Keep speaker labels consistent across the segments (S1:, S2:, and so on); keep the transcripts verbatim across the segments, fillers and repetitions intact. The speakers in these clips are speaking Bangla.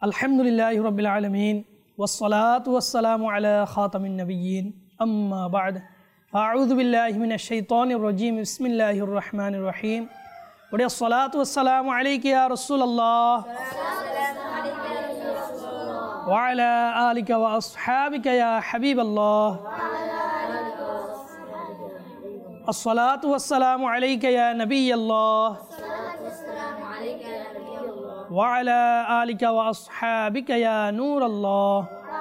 S1: আলহামদুলিল্লাহি রাব্বিল আলামিন ওয়াসসালাতু ওয়াসসালামু আলা খাতামিন নাবিয়্যিন আম্মা বা'দ ফাআউযু বিল্লাহি মিনাশ শাইতানির রাজীম বিসমিল্লাহির রহমানির রহিম ওয়া আসসালাতু ওয়াসসালামু আলাইকা ইয়া রাসূলুল্লাহ ওয়া আলা আলিকা ওয়া আসহাবিকা ইয়া হাবিবাল্লাহ আসসালাতু ওয়াসসালামু আলাইকা ইয়া নাবিয়াল্লাহ ওয়া আলা আলিকা ওয়া আসহাবিকা ইয়া নূরাল্লাহ।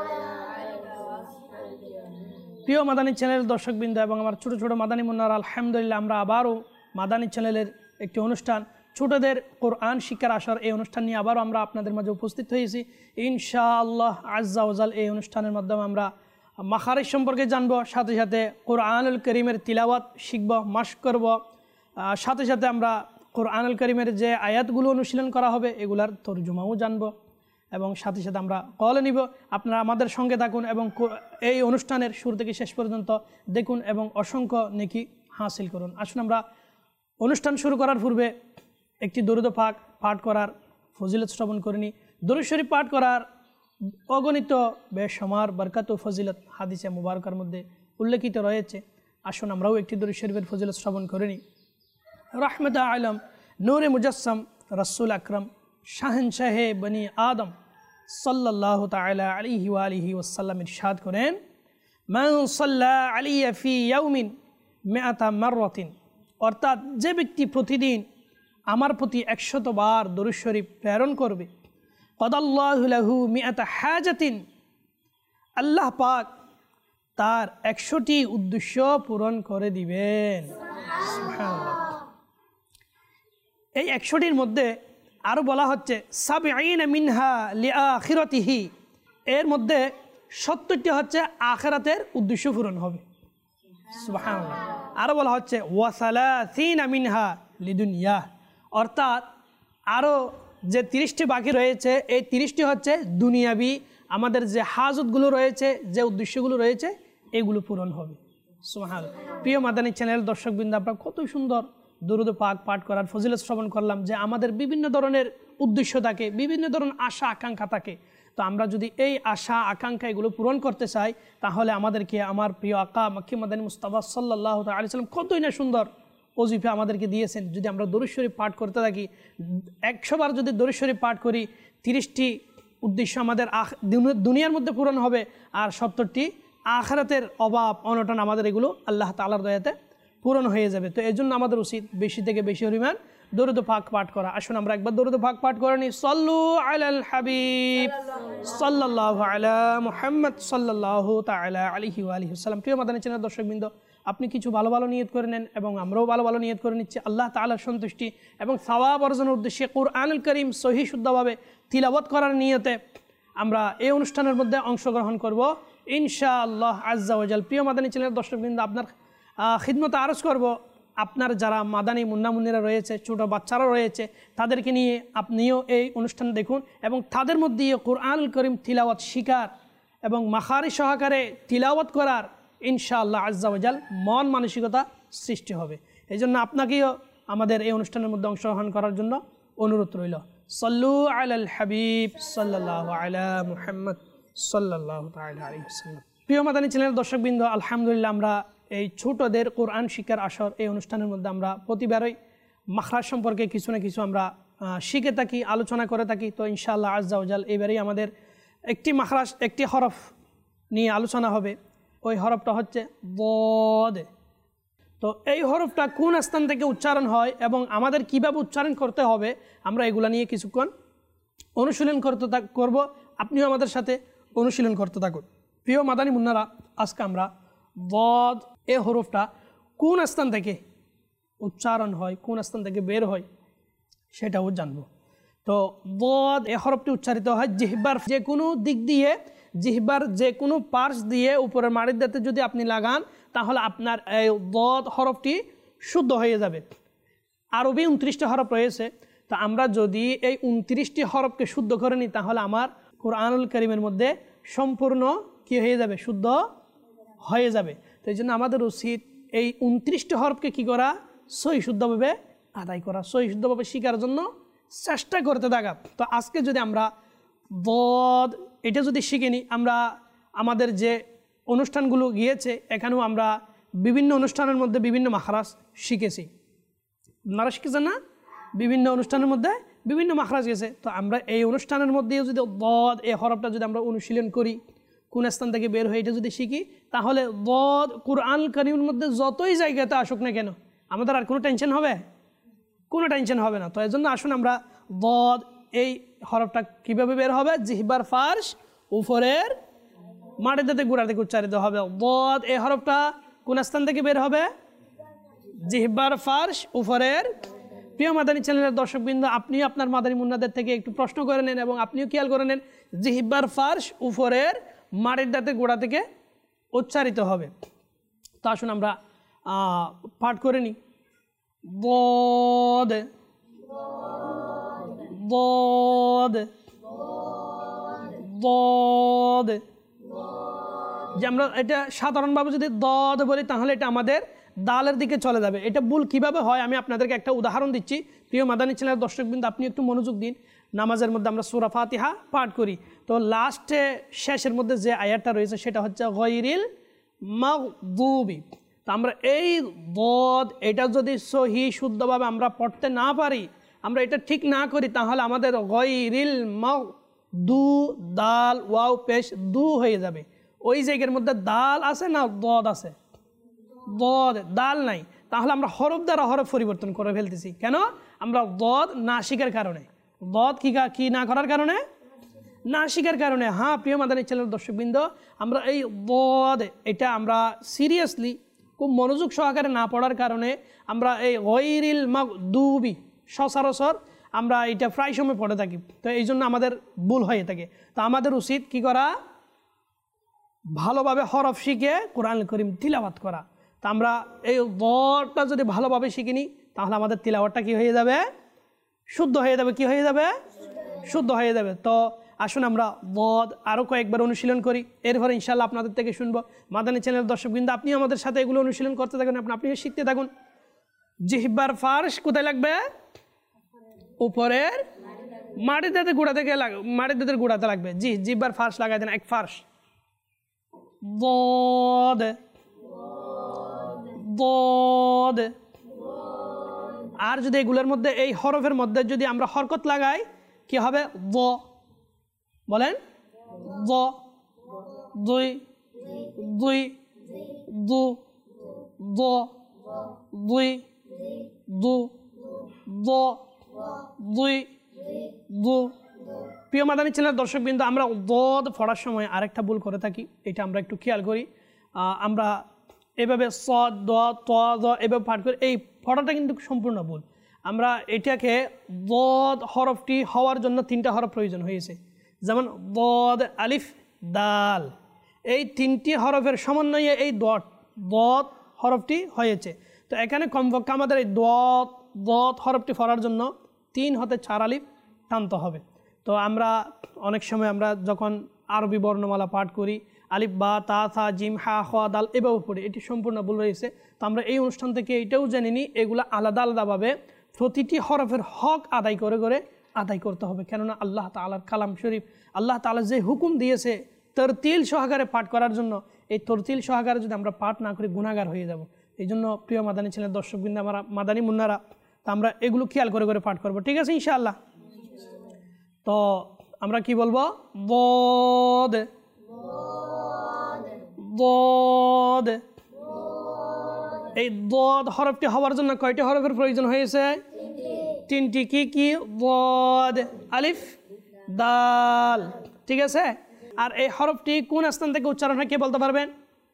S1: প্রিয় মাদানী চ্যানেলের দর্শকবৃন্দ এবং আমার ছোট ছোট মাদানী মুন্নারা, আলহামদুলিল্লাহ আমরা আবারও মাদানী চ্যানেলের একটি অনুষ্ঠান ছোটদের কোরআন শিক্ষার আসর এই অনুষ্ঠান নিয়ে আবারও আমরা আপনাদের মাঝে উপস্থিত হয়েছি ইনশাআল্লাহ আজ্জা ওয়াজাল। এই অনুষ্ঠানের মাধ্যমে আমরা মাখারিজ সম্পর্কে জানব, সাথে সাথে কোরআনুল করিমের তিলাওয়াত শিখব, মাশক করব, সাথে সাথে আমরা কোরআনুল করিমের যে আয়াতগুলো অনুশীলন করা হবে এগুলার তরজমাও জানব এবং সাথে সাথে আমরা কল নিব। আপনারা আমাদের সঙ্গে থাকুন এবং এই অনুষ্ঠানের শুরু থেকে শেষ পর্যন্ত দেখুন এবং অসংখ্য নেকি হাসিল করুন। আসুন আমরা অনুষ্ঠান শুরু করার পূর্বে একটি দরুদ পাক পাঠ করার ফজিলত শ্রবণ করে নিই। দরুদ শরীফ পাঠ করার অগণিত বেশমার বরকত ও ফজিলত হাদিসে মুবারকার মধ্যে উল্লেখিত রয়েছে। আসুন আমরাও একটি দরুদ শরীফের ফজিলত শ্রবণ করে নিই। রহমত আলম নূরে মুজাসসাম রসুল আকরম শাহেনশাহে বনি আদম সাল্লাল্লাহু তাআলা আলাইহি ওয়া আলিহি ওয়াসাল্লাম ইরশাদ করেন, মান সাল্লা আলাইয়া ফি ইয়াউমিন মিআতা মাররাতিন, অর্থাৎ যে ব্যক্তি প্রতিদিন আমার প্রতি একশত বার দরুদ শরীফ প্রেরণ করবে, কদাল্লাহু লাহু মিআতা হাজাতিন, আল্লাহ পাক তার একশোটি উদ্দেশ্য পূরণ করে দিবেন। সুবহানাল্লাহ। এই একশোটির মধ্যে আরও বলা হচ্ছে সাবঈনা মিনহা লিআখিরাতিহি, এর মধ্যে সত্তরটি হচ্ছে আখিরাতের উদ্দেশ্য পূরণ হবে। সুবহানাল্লাহ। আরও বলা হচ্ছে ওয়া সালাসিনা মিনহা লিদুনিয়া, অর্থাৎ আরও যে তিরিশটি বাকি রয়েছে এই তিরিশটি হচ্ছে দুনিয়াবি আমাদের যে হাজতগুলো রয়েছে, যে উদ্দেশ্যগুলো রয়েছে এগুলো পূরণ হবে। সুবহানাল্লাহ। প্রিয় মাদানী চ্যানেল দর্শকবৃন্দ, আপনারা কত সুন্দর দরুদ পাক পাঠ করার ফজিলত শ্রবণ করলাম যে আমাদের বিভিন্ন ধরনের উদ্দেশ্য থাকে, বিভিন্ন ধরনের আশা আকাঙ্ক্ষা থাকে। তো আমরা যদি এই আশা আকাঙ্ক্ষা এগুলো পূরণ করতে চাই তাহলে আমাদেরকে আমার প্রিয় আকা মক্কি মাদানী মুস্তাফা সাল্লাল্লাহু আলাইহি ওয়াসাল্লাম কতই না সুন্দর ওজিফা আমাদেরকে দিয়েছেন। যদি আমরা দরুদ শরীফ পাঠ করতে থাকি, একশো বার যদি দরুদ শরীফ পাঠ করি, তিরিশটি উদ্দেশ্য আমাদের দুনিয়ার মধ্যে পূরণ হবে আর সত্তরটি আখিরাতের অভাব অনটন আমাদের এগুলো আল্লাহ তাআলার দয়াতে পূরণ হয়ে যাবে। তো এই জন্য আমাদের উচিত বেশি থেকে বেশি পরিমাণ দরুদ পাক পাঠ করা। আসুন আমরা একবার দরুদ পাক পাঠ করে নিই। সাল্লু আলাল হাবিব সাল্লাল্লাহু আলা মুহাম্মদ সাল্লাল্লাহু তাআলা আলাইহি ওয়া আলিহি ওয়াসাল্লাম। প্রিয় মাদানী চ্যানেল দর্শকবৃন্দ, আপনি কিছু ভালো ভালো নিয়ত করে নেন এবং আমরাও ভালো ভালো নিয়ত করে নিচ্ছি আল্লাহ তাআলার সন্তুষ্টি এবং সওয়াব অর্জনের উদ্দেশ্যে কোরআনুল কারীম সহি শুদ্ধভাবে তিলাওয়াত করার নিয়তে আমরা এই অনুষ্ঠানের মধ্যে অংশগ্রহণ করব ইনশাআল্লাহ আজ্জা ওয়াজাল। প্রিয় মাদানী চ্যানেল দর্শকবৃন্দ, আপনার খিদমতে আরজ করব, আপনার যারা মাদানী মুন্নামুন্নিরা রয়েছে, ছোটো বাচ্চারা রয়েছে, তাদেরকে নিয়ে আপনিও এই অনুষ্ঠান দেখুন এবং তাদের মধ্যে কোরআনুল কারীম তিলাওয়াত শিকার এবং মাখারি সহকারে তিলাওয়াত করার ইনশাআল্লাহ আজ্জা ওয়াজাল মন মানসিকতা সৃষ্টি হবে। এই জন্য আপনাকেও আমাদের এই অনুষ্ঠানের মধ্যে অংশগ্রহণ করার জন্য অনুরোধ রইল। সাল্লু আলাল হাবিব সাল্লাল্লাহু আলা মুহাম্মদ সাল্লাল্লাহু তাআলা আলাইহি ওয়াসাল্লাম। প্রিয় মাদানী চ্যানেলের দর্শকবৃন্দ, আলহামদুলিল্লাহ আমরা এই ছোটদের কোরআন শিক্ষার আসর এই অনুষ্ঠানের মধ্যে আমরা প্রতিবারই মাখরাজ সম্পর্কে কিছু না কিছু আমরা শিখে থাকি, আলোচনা করে থাকি। তো ইনশাআল্লাহ আজ্জা ওয়াজাল এবারেই আমাদের একটি মাখরাজ, একটি হরফ নিয়ে আলোচনা হবে। ওই হরফটা হচ্ছে বদ। তো এই হরফটা কোন স্থান থেকে উচ্চারণ হয় এবং আমাদের কিভাবে উচ্চারণ করতে হবে আমরা এগুলা নিয়ে কিছুক্ষণ অনুশীলন করতে করব। আপনিও আমাদের সাথে অনুশীলন করতে থাকুন। প্রিয় মাদানী মুন্নারা, আজকে আমরা বদ এই হরফটা কোন স্থান থেকে উচ্চারণ হয়, কোন স্থান থেকে বের হয় সেটাও জানব। তো বদ এই হরফটি উচ্চারিত হয় জিহ্বার যে কোনো দিক দিয়ে, জিহ্বার যে কোনো পার্শ্ব দিয়ে উপরের মাড়ির দাঁতে যদি আপনি লাগান তাহলে আপনার এই বদ হরফটি শুদ্ধ হয়ে যাবে। আরবি উনত্রিশটি হরফ রয়েছে, তো আমরা যদি এই উনত্রিশটি হরফকে শুদ্ধ করে নিই তাহলে আমার কোরআনুল কারীমের মধ্যে সম্পূর্ণ কী হয়ে যাবে, শুদ্ধ হয়ে যাবে। তো এই জন্য আমাদের উচিত এই উনত্রিশটি হরফকে কী করা, সহি শুদ্ধভাবে আদায় করা, সহি শুদ্ধভাবে শেখার জন্য চেষ্টা করতে থাকা। তো আজকে যদি আমরা দদ এটা যদি শিখিনি আমরা আমাদের যে অনুষ্ঠানগুলো গিয়েছে এখানেও আমরা বিভিন্ন অনুষ্ঠানের মধ্যে বিভিন্ন মাখরাজ শিখেছি। আপনারা শিখেছেন না? বিভিন্ন অনুষ্ঠানের মধ্যে বিভিন্ন মাখরাজ গেছে। তো আমরা এই অনুষ্ঠানের মধ্যেও যদি দদ এই হরফটা যদি আমরা অনুশীলন করি, কোন স্থান থেকে বের হয়ে এটা যদি শিখি, তাহলে দদ কুরআন কারীমের মধ্যে যতই জায়গাতে আসুক না কেন আমাদের আর কোনো টেনশন হবে? কোনো টেনশন হবে না। তো এই জন্য আসুন আমরা দদ এই হরফটা কীভাবে বের হবে, জিহ্বার ফার্শ উপরের মাটির দাঁতে গোড়া থেকে উচ্চারিত হবে। দদ এই হরফটা কোন স্থান থেকে বের হবে? জিহ্বার ফার্শ উপরের। প্রিয় মাদানী চ্যানেলের দর্শকবৃন্দ, আপনিও আপনার মাদানী মুন্নাদের থেকে একটু প্রশ্ন করে নেন এবং আপনিও খেয়াল করে নেন, জিহ্বার ফার্শ উপরের মাটির দাঁতে গোড়া থেকে উচ্চারিত হবে। তো আসুন আমরা পাঠ করে নিই। দদ দদ দদ। যে আমরা এটা সাধারণভাবে যদি দদ বলি তাহলে এটা আমাদের দালের দিকে চলে যাবে। এটা ভুল কিভাবে হয় আমি আপনাদেরকে একটা উদাহরণ দিচ্ছি। প্রিয় মাদানী চ্যানেলের দর্শকবৃন্দ, আপনি একটু মনোযোগ দিন। নামাজের মধ্যে আমরা সূরা ফাতিহা পাঠ করি, তো লাস্টে শেষের মধ্যে যে আয়াতটা রয়েছে সেটা হচ্ছে গায়রিল মাগদুবি। তো আমরা এই দদ এটা যদি সহি শুদ্ধভাবে আমরা পড়তে না পারি, আমরা এটা ঠিক না করি, তাহলে আমাদের গায়রিল মাগদু দাল ওয়াও পেশ দু হয়ে যাবে। ওই জায়গার মধ্যে দাল আছে না দদ আছে? দদ, দাল নাই। তাহলে আমরা হরফ দ্বারা হরফ পরিবর্তন করে ফেলতেছি। কেন? আমরা দদ না শিখার কারণে। দদ কি কি না করার কারণে? না শিখার কারণে। হ্যাঁ প্রিয় মাদানী চ্যানেলের দর্শকবৃন্দ, আমরা এই দদ এটা আমরা সিরিয়াসলি খুব মনোযোগ সহকারে না পড়ার কারণে আমরা এই গায়রিল মাগদুবি সচরাচর আমরা এটা প্রায় সময় পড়ে থাকি। তো এই জন্য আমাদের ভুল হয়ে থাকে। তো আমাদের উচিত কি করা? ভালোভাবে হরফ শিখে কোরআন কারীম তিলাওয়াত করা। তা আমরা এই দদটা যদি ভালোভাবে শিখিনি তাহলে আমাদের তিলাওয়াতটা কি হয়ে যাবে? শুদ্ধ হয়ে যাবে। কি হয়ে যাবে? শুদ্ধ হয়ে যাবে। তো আসুন আমরা দদ আরও কয়েকবার অনুশীলন করি, এরপরে ইনশাআল্লাহ আপনাদের থেকে শুনবো। মাদানী চ্যানেলের দর্শকবৃন্দ, আপনি আমাদের সাথে এগুলো অনুশীলন করতে থাকুন, আপনি আপনি শিখতে থাকুন। জিহ্বার ফার্শ কোথায় লাগবে? উপরের মাটির দাঁতে গোড়া থেকে মাটির দাঁতের গোড়াতে লাগবে। জি, জিহ্বার ফার্শ লাগাই দেন, এক ফার্শ। দদ দদ। আর যদি এগুলোর মধ্যে এই হরফের মধ্যে যদি আমরা হরকত লাগাই কি হবে? দ। বলেন দ, দুই দুই দু দ দুই দু দ দুই দু। প্রিয় মাদানী চ্যানেলের দর্শকবৃন্দ, আমরা দদ পড়ার সময় আরেকটা ভুল করে থাকি, এটা আমরা একটু খেয়াল করি। আমরা এভাবে স দ ত দ এভাবে পাঠ করি, এই পড়াটা কিন্তু সম্পূর্ণ ভুল। আমরা এটাকে দদ হরফটি হওয়ার জন্য তিনটা হরফ প্রয়োজন হয়েছে, যেমন দদ আলিফ দাল, এই তিনটি হরফের সমন্বয়ে এই দদ দদ হরফটি হয়েছে। তো এখানে কমপক্ষে আমাদের এই দদ দদ হরফটি পড়ার জন্য তিন হতে চার আলিফ টানতে হবে। তো আমরা অনেক সময় আমরা যখন আরবি বর্ণমালা পাঠ করি, আলিফ বা তা থা জিম হা খ দাল এভাবে পড়ি, এটি সম্পূর্ণ ভুল রয়েছে। তো আমরা এই অনুষ্ঠান থেকে এটাও জেনে নিই, এগুলো আলাদা আলাদাভাবে প্রতিটি হরফের হক আদায় করে করে আদায় করতে হবে। কেননা আল্লাহ তাআলার কালাম শরীফ, আল্লাহ তাআলা যে হুকুম দিয়েছে তরতিল সহকারে পাঠ করার জন্য, এই তরতিল সহকারে যদি আমরা পাঠ না করি গুনাহগার হয়ে যাব। এই জন্য প্রিয় মাদানী চ্যানেলের দর্শকবৃন্দ, আমরা মাদানী মুন্নারা, তা আমরা এগুলো খেয়াল করে করে পাঠ করব, ঠিক আছে ইনশাআল্লাহ। তো আমরা কি বলবো? দদ দদ। এই দদ হরফটি হওয়ার জন্য কয়টি হরফের প্রয়োজন হয়েছে? তিনটি। কি কি? দদ আলিফ দাল, ঠিক আছে। আর এই হরফটি কোন স্থান থেকে উচ্চারণ হয় কে বলতে পারবেন?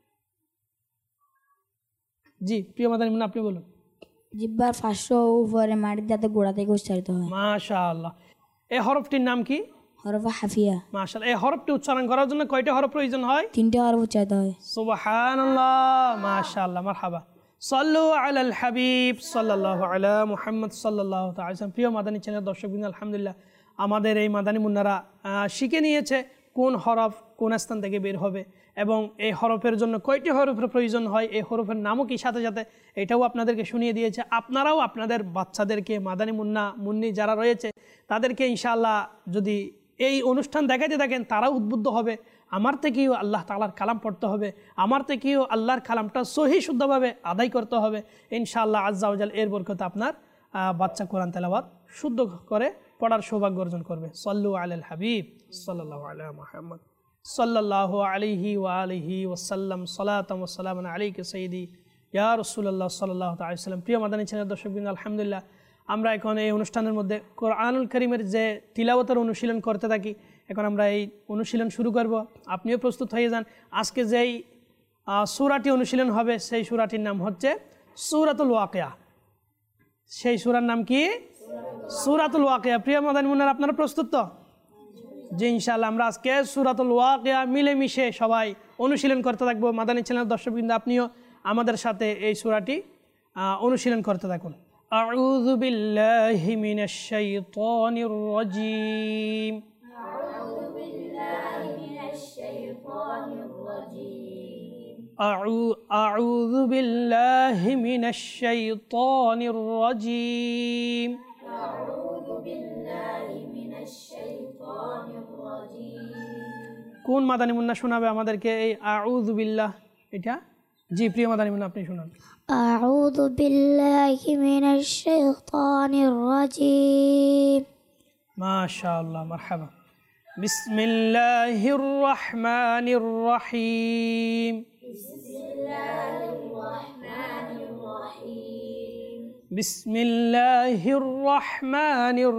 S1: জি প্রিয় মাদানী মুন্না, আপনি বলুন।
S2: জিহ্বার ফার্শ উপরে মাটির দাঁতে গোড়া থেকে উচ্চারিত হয়।
S1: মাশাআল্লাহ। এই হরফটির নাম কি?
S2: হরফে হাফিয়া।
S1: মাশাআল্লাহ। এই হরফটি উচ্চারণ করার জন্য কয়টা হরফ প্রয়োজন হয়?
S2: তিনটে হরফ উচ্চারিত হয়।
S1: সুবহানাল্লাহ, মাশাআল্লাহ, মারহাবা। সাল্লু আলাল হাবিব সাল্লাল্লাহু আলা মুহাম্মদ সাল্লাল্লাহু তাআলা আলাইহি ওয়াসাল্লাম। প্রিয় মাদানী চ্যানেলের দর্শকবৃন্দ, আলহামদুলিল্লাহ আমাদের এই মাদানী মুন্নারা শিখে নিয়েছে কোন হরফ কোন স্থান থেকে বের হবে এবং এই হরফের জন্য কয়টি হরফের প্রয়োজন হয়, এই হরফের নামও কি সাথে সাথে এটাও আপনাদেরকে শুনিয়ে দিয়েছে। আপনারাও আপনাদের বাচ্চাদেরকে মাদানী মুন্না মুন্নি যারা রয়েছে তাদেরকে ইনশাআল্লাহ যদি এই অনুষ্ঠান দেখাইতে থাকেন, তারা উদ্বুদ্ধ হবে আমার থেকেও আল্লাহ তাআলার কালাম পড়তে হবে, আমার থেকেও আল্লাহর কালামটা সহি শুদ্ধভাবে আদায় করতে হবে। ইনশাআল্লাহ আজ্জা ওয়া জাল এর বরকতে আপনার বাচ্চা কোরআন তেলাওয়াত শুদ্ধ করে পড়ার সৌভাগ্য অর্জন করবে। সাল্লু আলাল হাবিব সাল্লাল্লাহু আলা মুহাম্মদ সাল্লাল্লাহু আলাইহি ওয়া আলিহি ওয়াসাল্লাম সালাতাম ওয়া সালামান আলাইকা সাইয়্যিদি ইয়া রাসূলুল্লাহ সাল্লাল্লাহু তাআলা আলাইহি ওয়াসাল্লাম। প্রিয় মাদানী চ্যানেল দর্শকবৃন্দ, আলহামদুলিল্লাহ আমরা এখন এই অনুষ্ঠানের মধ্যে কোরআনুল কারীমের যে তিলাওয়াতের অনুশীলন করতে থাকি, এখন আমরা এই অনুশীলন শুরু করব। আপনিও প্রস্তুত হয়ে যান। আজকে যেই সূরাটি অনুশীলন হবে সেই সূরাটির নাম হচ্ছে সূরাতুল ওয়াকিয়া। সেই সূরার নাম কি? সূরাতুল ওয়াকিয়া। প্রিয় মাদানী মুন্নার, আপনারা প্রস্তুত তো? জি ইনশাআল্লাহ আমরা আজকে সূরাতুল ওয়াকিয়া মিলেমিশে সবাই অনুশীলন করতে থাকবো। মাদানী চ্যানেল দর্শকবৃন্দ, আপনিও আমাদের সাথে এই সূরাটি অনুশীলন করতে থাকুন। আউযু বিল্লাহি মিনাশ শাইতানির রাজীম। আউযু বিল্লাহি মিনাশ শাইতানির রাজীম। আউযু বিল্লাহি মিনাশ শাইতানির রাজীম। আউযু বিল্লাহি মিনাশ শাইতানির রাজীম। কোন মাদানী মুন্না শোনাবে আমাদেরকে এই আউযু বিল্লাহ? এটা জি প্রিয় মাদানী মুন্না, আপনি শুনান।
S2: আউযু বিল্লাহি মিনাশ শাইতানির রাজীম।
S1: মাশাআল্লাহ, মারহাবা। বিসমিল্লাহির রহমানির রহিম। বিসমিল্লাহির রহমানির রহিম। বিসমিল্লাহির রহমানির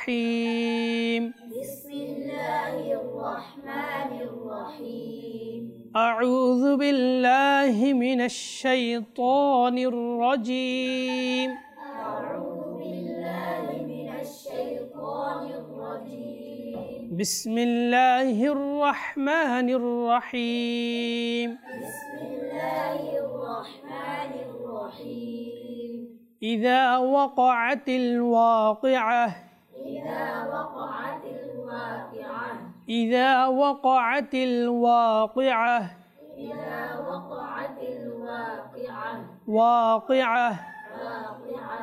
S1: রহিম। বিসমিল্লাহির রহমানির রহিম। আউযু বিল্লাহি মিনাশ শাইতানির রাজীম। আউযু বিল্লাহি মিনাশ শাইতানির রাজীম। বিসমিল্লাহির রহমানির রহিম। বিসমিল্লাহির রহমানির রহিম। ইযা ওয়াকাআতিল ওয়াকিআহ। ইযা ওয়াকাআতিল ওয়াকিআহ। إذا وقعت الواقعة. إذا وقعت الواقعة. واقعة. واقعة.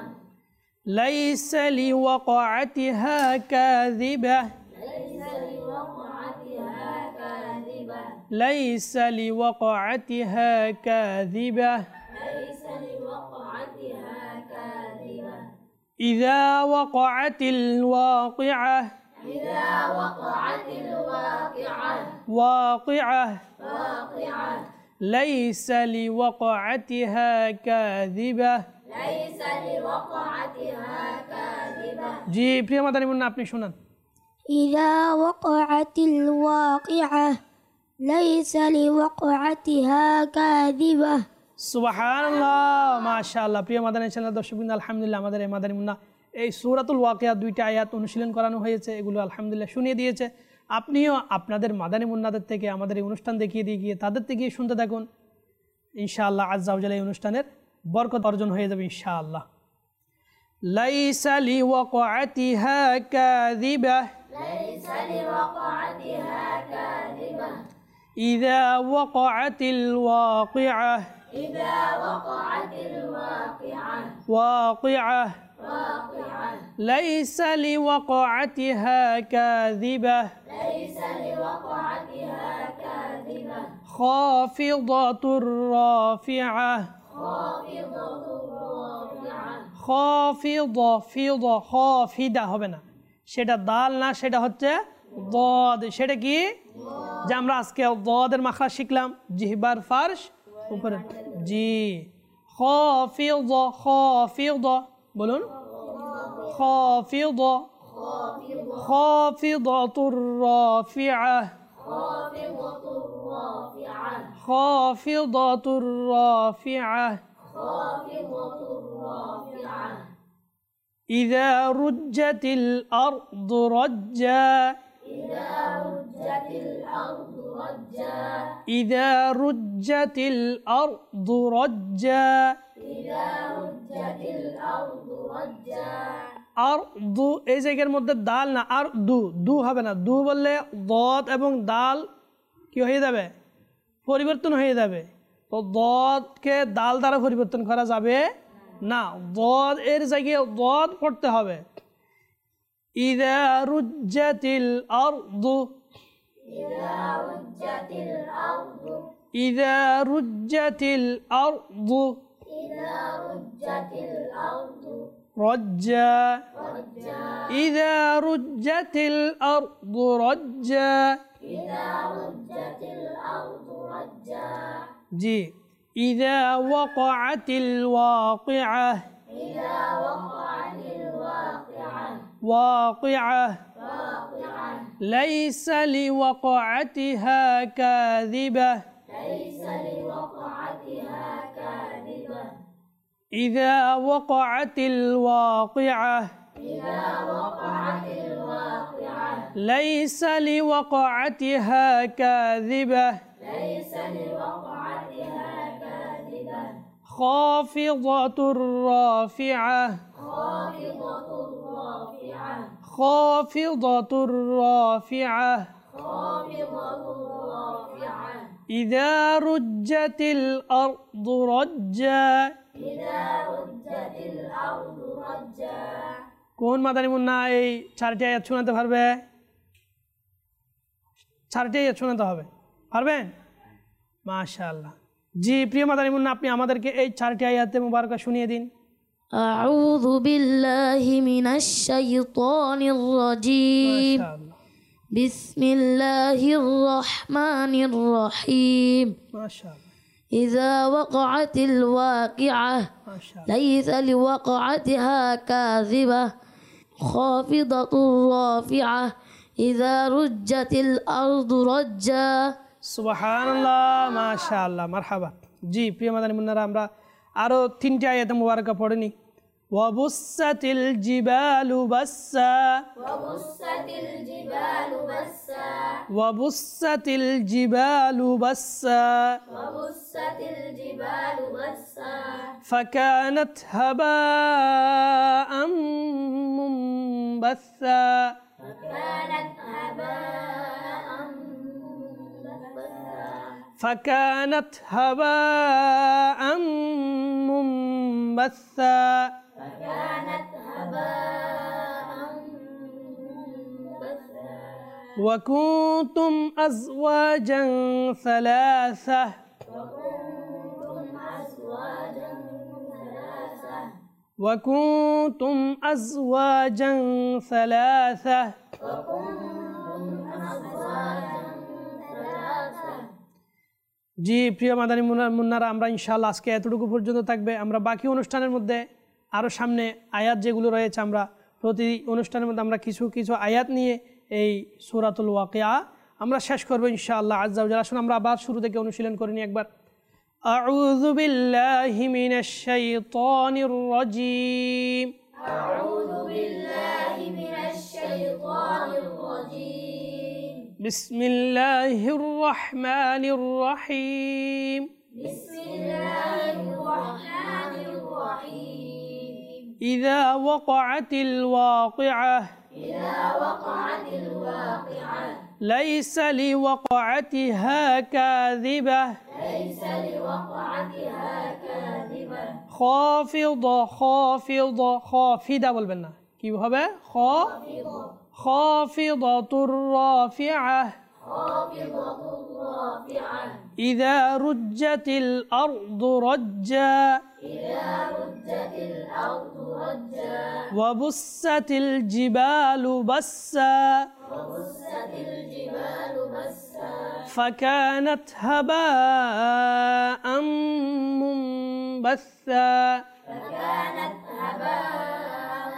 S1: ليس لوقعتها كاذبة. ليس لوقعتها كاذبة. ليس لوقعتها كاذبة. ليس لوقعتها كاذبة. إذا وقعت الواقعة. إذا وقعت الواقعة. واقعة. واقعة. ليس لوقعتها كاذبة. ليس لوقعتها كاذبة. জি প্রিয় মাদানী মুন্না, আপনি শুনান।
S2: إذا وقعت الواقعة ليس لوقعتها كاذبة.
S1: সুবহানাল্লাহ, মাশাআল্লাহ। প্রিয় মাদানী চ্যানেল দর্শকবৃন্দ, আলহামদুলিল্লাহ আমাদের এই মাদানী মুন্না এই সূরাতুল ওয়াকিয়া দুইটা আয়াত অনুশীলন করানো হয়েছে, এগুলো আলহামদুলিল্লাহ শুনিয়ে দিয়েছে। আপনিও আপনাদের মাদানী মুন্নাদের থেকে আমাদের এই অনুষ্ঠান দেখিয়ে দিয়ে গিয়ে তাদের থেকে শুনতে থাকুন। ইনশাআল্লাহ আজ্জা ওয়া জাল এই অনুষ্ঠানের বরকত অর্জন হয়ে যাবে ইনশাআল্লাহ। লাইসা লিওয়াকাতিহা কাযিবাহ। লাইসা লিওয়াকাতিহা কাযিবাহ। ইযা ওয়াকাআতিল ওয়াকিআহ। ইযা ওয়াকাআতিল ওয়াকিআহ। ওয়াকিআহ। ليس لوقعتها كاذبة. ليس لوقعتها كاذبة. خافضة رافعة. خافضة رافعة. خافضة فضة خافضة হবে না, সেটা দাল না, সেটা হচ্ছে দাদ। সেটা কি? যে আমরা আজকে দাদের মাখরাজ শিখলাম, জিহবার ফারশ উপরে। জি খাফিদা। খাফিদা বলুন। خافضة. خافضة رافعة. خافضة رافعة. خافضة رافعة. خافضة رافعة. إذا رجت الأرض رجا. إذا رجت الأرض رجا. إذا رجت الأرض رجا. إذا رجت الأرض رجا. আর দু এই জায়গার মধ্যে দাল না, আর দু দু হবে না। দু বললে দদ এবং দাল কি হয়ে যাবে? পরিবর্তন হয়ে যাবে। তো দদকে দাল দ্বারা পরিবর্তন করা যাবে না, দদ এর জায়গায় দদ পড়তে হবে। إذا رجت الأرض
S3: إذا رجت الأرض
S1: إذا رجت الأرض
S3: إذا رجت الأرض
S1: رجا
S3: رجا
S1: إذا رجت الأرض رجا
S3: إذا رجت الأرض رجا
S1: جي إذا وقعت الواقعة
S3: إذا وقعت الواقعة
S1: واقعة
S3: واقعة
S1: ليس لوقعتها كاذبة
S3: ليس لوقعتها كاذبة
S1: إذا وقعت الواقعة
S3: إذا وقعت الواقعة
S1: ليس لوقعتها كاذبة
S3: ليس لوقعتها كاذبة
S1: خافضة رافعة
S3: خافضة رافعة
S1: خافضة رافعة
S3: خافضة رافعة
S1: إذا رجت الأرض رجا
S3: إذا رجت الأرض رجا
S1: কোন মাদানী মুন্না এই চারটি আয়াত শোনাতে পারবে? চারটি আয়াত শোনাতে হবে, পারবেন? মাশাআল্লাহ। জি প্রিয় মাদানী মুন্না, আপনি আমাদেরকে এই চারটি আয়াতে মুবারকা শুনিয়ে দিন।
S2: أعوذ بالله من الشيطان الرجيم
S1: মাশাআল্লাহ
S2: بسم الله الرحمن الرحيم
S1: মাশাআল্লাহ
S2: إذا وقعت الواقعة
S1: মাশাআল্লাহ
S2: ليس لوقعتها كاذبة خافضة رافعة إذا رجت الأرض رجا
S1: সুবহানাল্লাহ মাশাআল্লাহ মারহাবা। জি প্রিয় মাদানী মুন্নারা, আমরা আরো তিনটি আয়াত মুবারকা পড়ে নি। ওয়াবুসাতিল জিবালু বাসসা
S3: وبست الجبال بسا
S1: ওয়াবুসাতিল জিবালু বাসসা
S3: وبست الجبال بسا
S1: فكانت هباء منبثا
S3: فكانت هباء منبثا
S1: فكانت هباء منبثا
S3: فكانت هباء منبثا
S1: وكنتم أزواجا ثلاثة
S3: وكنتم أزواجا ثلاثة
S1: وكنتم أزواجا ثلاثة
S3: وكنتم أزواجا ثلاثة
S1: জি প্রিয় মাদানী মুন্না- মুন্নারা, আমরা ইনশাআল্লাহ আজকে এতটুকু পর্যন্ত থাকবে। আমরা বাকি অনুষ্ঠানের মধ্যে আরও সামনে আয়াত যেগুলো রয়েছে, আমরা প্রতি অনুষ্ঠানের মধ্যে আমরা কিছু কিছু আয়াত নিয়ে এই সূরাতুল ওয়াকিয়া আমরা শেষ করবো ইনশাআল্লাহ আজ্জা ওয়া জাল্লা। আসুন আমরা আবার শুরু থেকে অনুশীলন করে নিই একবার। আউযু বিল্লাহি মিনাশ শাইতানির রাজীম
S3: أعوذ بالله من الشيطان الرجيم
S1: বিসমিল্লাহির রহমানির রহিম
S3: بسم الله الرحمن الرحيم
S1: إذا وقعت الواقعة
S3: إذا وقعت الواقعة
S1: ليس لوقعتها كاذبة
S3: ليس لوقعتها كاذبة
S1: خافضة خافضة خافضة বলবেন না, কি হবে? খ خافضة رافعة
S3: خافضة رافعة
S1: إذا رجت الأرض رجا
S3: إذا رجت الأرض رجا
S1: وبست الجبال بسا
S3: وبست الجبال بسا
S1: فكانت هباء منبثا
S3: فكانت هباء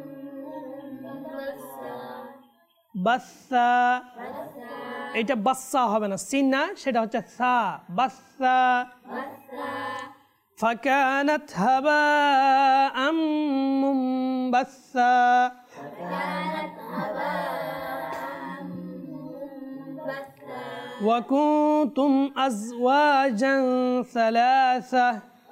S3: منبثا
S1: বাসা, এটা বাসা হবে না, সিন না, সেটা হচ্ছে সা, বাসা। فكانت هباء منبثا وكنتم أزواجا ثلاثة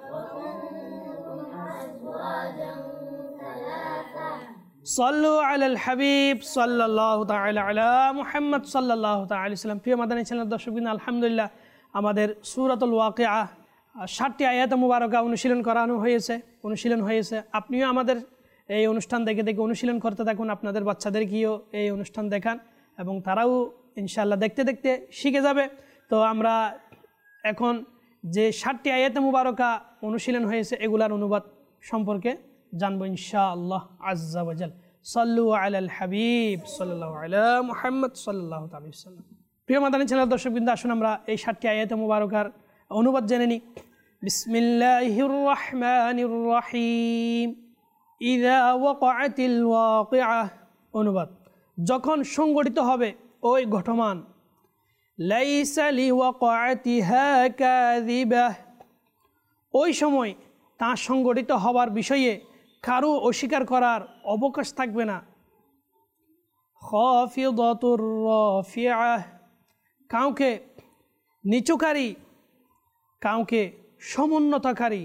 S1: صلوا على الحبيب صلى الله تعالى على محمد صلى الله تعالى وسلم। প্রিয় মাদানী চ্যানেল দর্শকবৃন্দ, আলহামদুলিল্লাহ আমাদের সূরাতুল ওয়াকিয়া ষাটটি আয়াত মুবারকা অনুশীলন করানো হয়েছে অনুশীলন হয়েছে আপনিও আমাদের এই অনুষ্ঠান দেখে দেখে অনুশীলন করতে থাকুন, আপনাদের বাচ্চাদেরকেও এই অনুষ্ঠান দেখান এবং তারাও ইনশাআল্লাহ দেখতে দেখতে শিখে যাবে। তো আমরা এখন যে ষাটটি আয়াতে মুবারকা অনুশীলন হয়েছে এগুলার অনুবাদ সম্পর্কে জানবো ইনশাআল্লাহ আজ্জা ওয়াজাল। সাল্লু আলাল হাবিব সাল্লাল্লাহু আলা মুহাম্মদ সাল্লাল্লাহু আলাইহি ওয়াসাল্লাম। প্রিয় মাদানী চ্যানেল দর্শকবৃন্দ, আসুন আমরা এই ষাটটি আয়াতে মুবারকার অনুবাদ জেনে নিই। বিসমিল্লাহির রহমানির রহিম। ইযা ওয়াকাআতিল ওয়াকিআহ। অনুবাদ, যখন সংঘটিত হবে ওই ঘটমান। লাইসা লিওয়াকাআতিহা কাযিবাহ। ওই সময় তা সংঘটিত হবার বিষয়ে কারো অস্বীকার করার অবকাশ থাকবে না। খাফিদাতুর রাফিআহ। কাউকে নিচুকারী, কাউকে সমুন্নতকারী।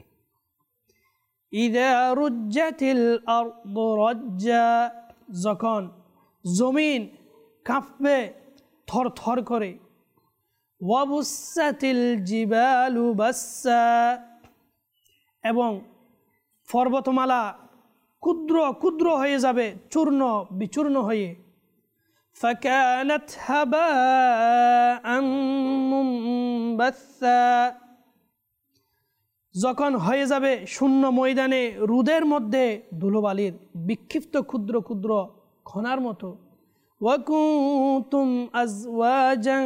S1: ইযা রুজ্জাতিল আরদু রাজ্জা। যখন জমিন কাঁপবে থর থর করে। ওয়াবুসাতিল জিবালু বাসসা। এবং পর্বতমালা ক্ষুদ্র ক্ষুদ্র হয়ে যাবে, চূর্ণ বিচূর্ণ হয়ে। ফাকানাত হাবাআম মুনবাসসা। যখন হয়ে যাবে শূন্য ময়দানে রোদের মধ্যে ধুলোবালির বিক্ষিপ্ত ক্ষুদ্র ক্ষুদ্র কণার মতো। ওয়াকুনতুম আজওয়াজান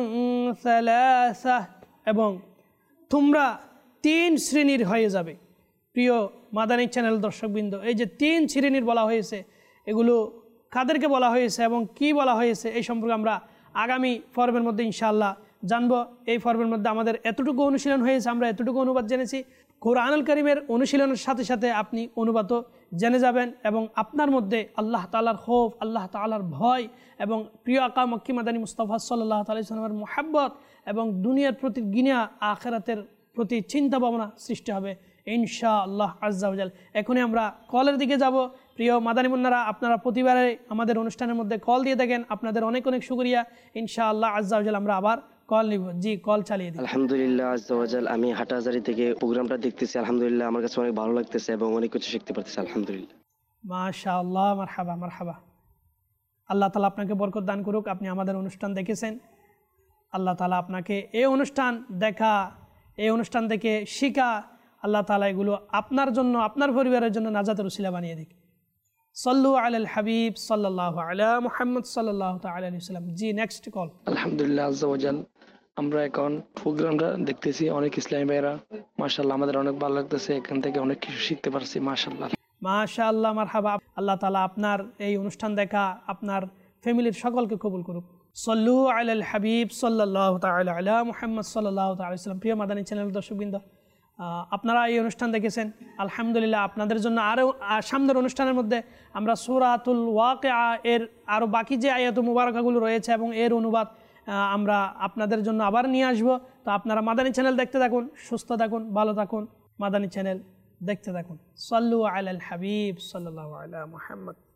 S1: সালাসা। এবং তোমরা তিন শ্রেণীর হয়ে যাবে। প্রিয় মাদানী চ্যানেল দর্শকবৃন্দ, এই যে তিন শ্রেণীর বলা হয়েছে, এগুলো কাদেরকে বলা হয়েছে এবং কি বলা হয়েছে এই সম্পর্কে আমরা আগামী পর্বের মধ্যে ইনশাআল্লাহ জানবো। এই পর্বের মধ্যে আমাদের এতটুকু অনুশীলন হয়েছে, আমরা এতটুকু অনুবাদ জেনেছি। কোরআনুল কারীমের অনুশীলনের সাথে সাথে আপনি অনুবাদও জেনে যাবেন এবং আপনার মধ্যে আল্লাহ তাআলার খৌফ, আল্লাহ তাআলার ভয় এবং প্রিয় আকা মক্কি মাদানী মুস্তাফা সাল্লাল্লাহু আলাইহি ওয়াসাল্লামের মুহাব্বত এবং দুনিয়ার প্রতি গিনা, আখিরাতের প্রতি চিন্তা ভাবনা সৃষ্টি হবে ইনশাআল্লাহ আজ্জা ওয়াজাল। এখনই আমরা কলের দিকে যাব। প্রিয় মাদানী মুন্নারা, আপনারা প্রতিবারে আমাদের অনুষ্ঠানের মধ্যে কল দিয়ে থাকেন, আপনাদের অনেক অনেক শুকরিয়া। ইনশাআল্লাহ আজ্জা ওয়াজাল আমরা আবার কল নিব। জি, কল চালিয়ে দিন।
S4: আলহামদুলিল্লাহ আজ্জা ওয়াজাল, আমি হাটহাজারী থেকে প্রোগ্রামটা দেখতেছি। আলহামদুলিল্লাহ, আমার কাছে অনেক ভালো লাগতেছে এবং অনেক কিছু শিখতে পারতেছি। আলহামদুলিল্লাহ,
S1: মাশাআল্লাহ, মারহাবা মারহাবা। আল্লাহ তাআলা আপনাকে বরকত দান করুক। আপনি আমাদের অনুষ্ঠান দেখেছেন, আল্লাহ তাআলা আপনাকে এই অনুষ্ঠান দেখা, এই অনুষ্ঠান থেকে শিখা, আল্লাহ তাআলা এগুলো আপনার জন্য, আপনার পরিবারের জন্য নাজাতের উসিলা বানিয়ে দিক। সাল্লু আলাল হাবিব সাল্লাল্লাহু আলা মুহাম্মদ সাল্লাল্লাহু তাআলা আলাইহি ওয়াসাল্লাম। জি, নেক্সট কল।
S5: আলহামদুলিল্লাহ আজ্জা ওয়াজাল, আমরা এখন প্রোগ্রামটা দেখতেছি, অনেক ইসলামী ভাইরা, মাশাআল্লাহ আমাদের অনেক ভালো লাগতেছে, এখান থেকে অনেক কিছু শিখতে পারছি। মাশাআল্লাহ
S1: মাশাআল্লাহ, মারহাবা। আল্লাহ তাআলা আপনার এই অনুষ্ঠান দেখা আপনার ফ্যামিলির সকলকে কবুল করুক। সাল্লু আলাল হাবিব সাল্লাল্লাহু তাআলা আলা মুহাম্মদ সাল্লাল্লাহু তাআলা আলাইহি ওয়াসাল্লাম। প্রিয় মাদানী চ্যানেল দর্শকবৃন্দ, আপনারা এই অনুষ্ঠান দেখেছেন, আলহামদুলিল্লাহ। আপনাদের জন্য আরও সামনের অনুষ্ঠানের মধ্যে আমরা সূরাতুল ওয়াকিআ এর আরও বাকি যে আয়াত মুবারাকাগুলো রয়েছে এবং এর অনুবাদ আমরা আপনাদের জন্য আবার নিয়ে আসবো। তো আপনারা মাদানী চ্যানেল দেখতে থাকুন, সুস্থ থাকুন, ভালো থাকুন, মাদানী চ্যানেল দেখতে থাকুন। সাল্লু আলাল হাবিব সাল্লাল্লাহু আলা মুহাম্মদ।